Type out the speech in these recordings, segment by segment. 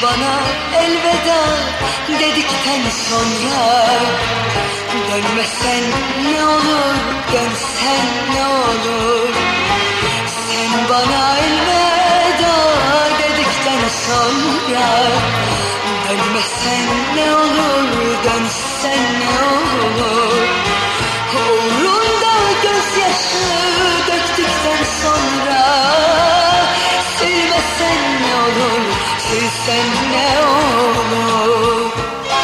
bana elveda dedikten sonra, dönmesen ne olur, dönsen ne olur. Sen bana elveda dedikten sonra, dönmesen ne olur, dönsen ne olur. Uğrunda gözyaşı döktükten sonra, silmesen ne olur, silsen ne olur.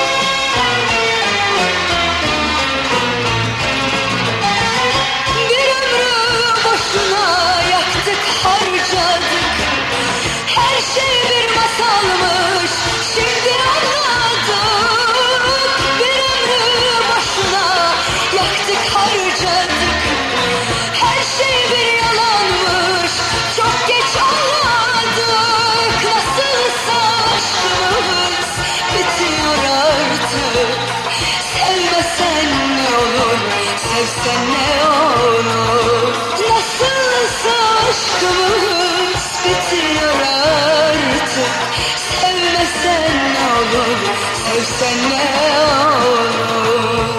Bir ömrü boşuna yaktık, harcadık. Her şey bir masalmış, şimdi anladık. Bir ömrü boşuna yaktık, harcadık. Her şey bir yalanmış, çok geç anladık. Nasılsa aşkımız bitiyor artık. Sevmesen ne olur, sevsen ne olur. Nasılsa aşkımız bitiyor artık. Sevmesen ne olur, sevsen ne olur.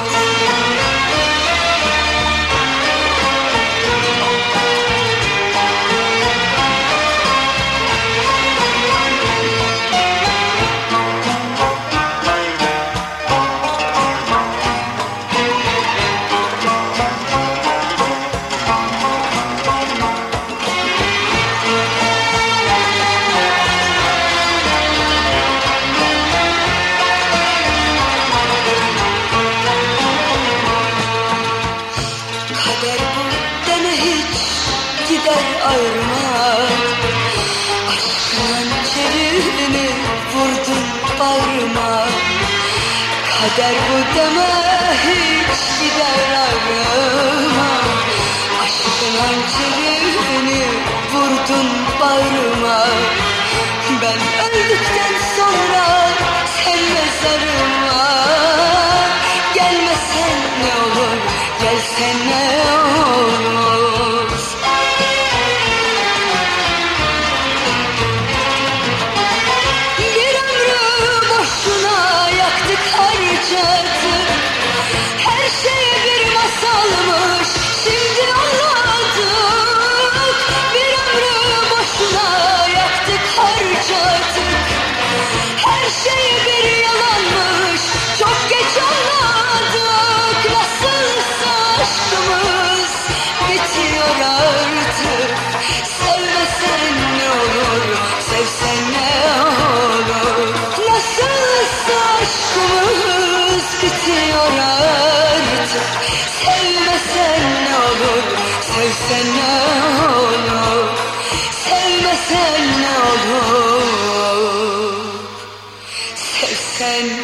Kader bu deme hiç gider ayırmak. Aşkın hançerini vurdun bağrıma. Kader bu deme hiç gider ayırmak. Aşkın hançerini vurdun bağrıma. Ben öldükten sonra sen mezarıma. Gelmesen ne olur, gelsen ne olur. Bir ömrü boşuna yaktık, harcadık. Her şey bir masalmış, şimdi anladık. Bir ömrü boşuna yaktık, harcadık. Her şey bir yalanmış, çok geç anladık. Nasılsa aşkımız bitiyor artık. Sevmesen ne olur, sevsen ne olur. Nasılsa aşkımız bitiyor artık. Sevmesen ne olur, sevsen ne olur. Sevmesen ne olur, sevsen